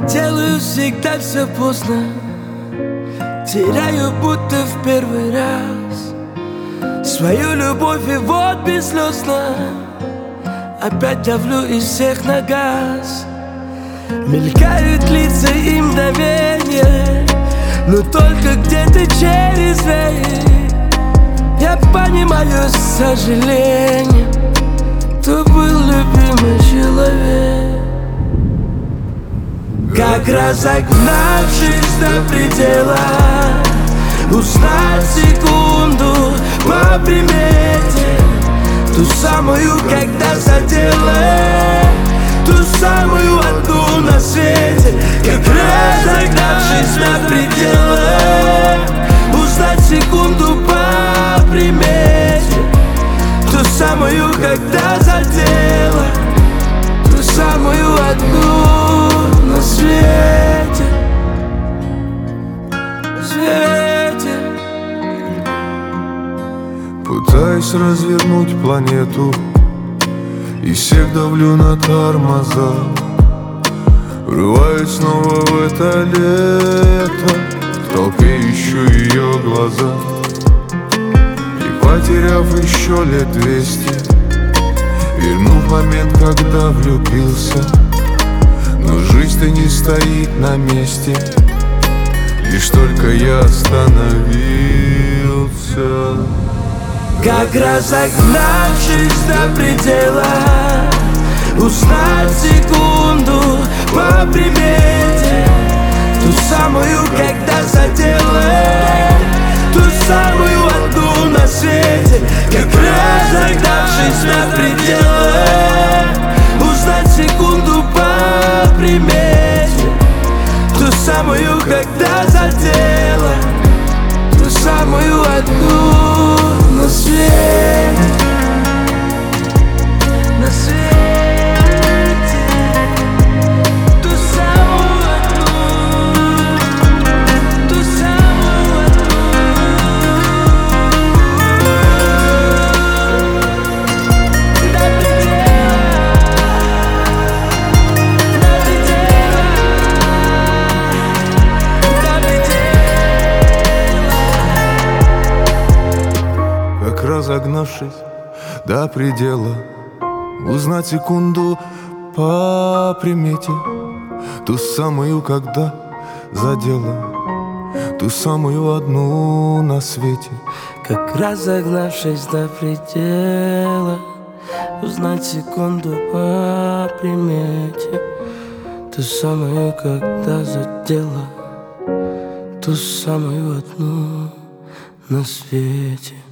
Делаю всегда все поздно, теряю будто в первый раз свою любовь, и вот безслезно опять давлю из всех на газ. Мелькают лица и мгновения, но только где-то через двери я понимаю с сожалением, кто был любимый человек. Как разогнавшись до предела, узнать секунду по примете, ту самую, когда задела, ту самую одну на свете. Как разогнавшись до предела, узнать секунду по примете, ту самую, когда задела, ту самую одну на свете. Пытаюсь развернуть планету и всех давлю на тормоза. Врываюсь снова в это лето, в толпе ищу ее глаза. И потеряв еще лет 200, вернув момент, когда влюбился. Но жизнь-то не стоит на месте, лишь только я остановился. Как разогнавшись до предела, узнать секунду по примете, ту самую, когда задела, ту самую одну на свете. Как разогнавшись до предела, узнать секунду по примете, ту самую, когда задела, ту самую одну на свете. На свете, ту самую одну, ту самую одну. До предела, до предела, до предела. Как разогнавшись до предела, узнать секунду по примете, ту самую, когда задела, ту самую одну на свете. Как разогнавшись до предела, узнать секунду по примете, ту самую, когда задела, ту самую одну на свете.